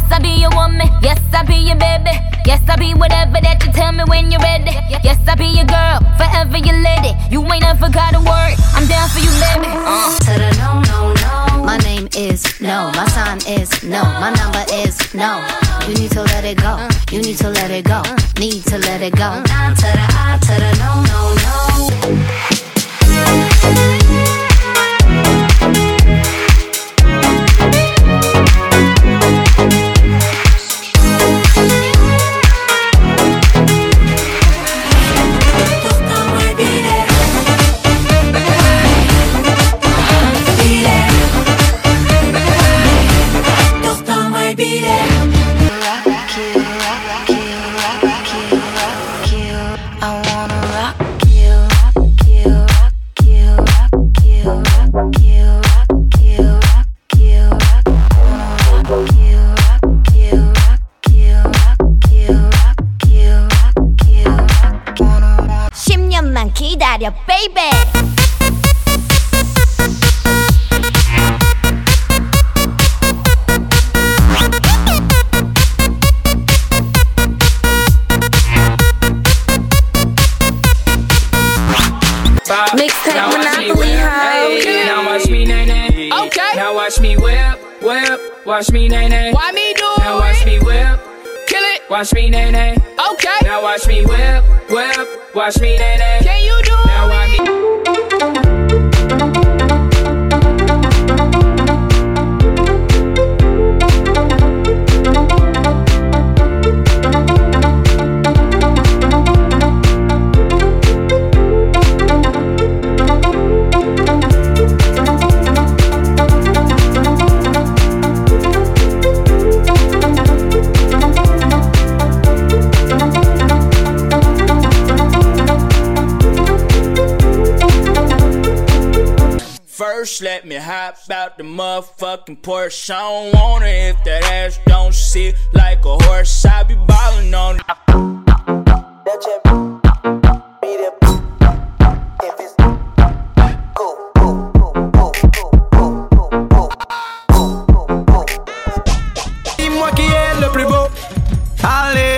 I be your woman. Yes, I be your baby. Yes, I be whatever that you tell me when you're ready. Yes, I be your girl, forever your lady. You ain't never got a word, I'm down for you, baby. To the no, no, no. My name is no, my sign is no, my number is no. You need to let it go, you need to let it go, need to let it go. I to the I to the no, no, no. 기다려, baby. Mixtape Monopoly, hey, now watch me, nay, nay. Okay. Now watch me whip, whip. Watch me, nay, nay. Why me do it? Now watch me whip. Kill it. Watch me, nay, nay. Okay. Now watch me whip, whip. Watch me, nay, nay. Can you do it? Now watch me. First, let me hop out the motherfucking Porsche. I don't want it if that ass don't sit like a horse. I be ballin' on it. Dis-moi qui est le plus beau. Allez.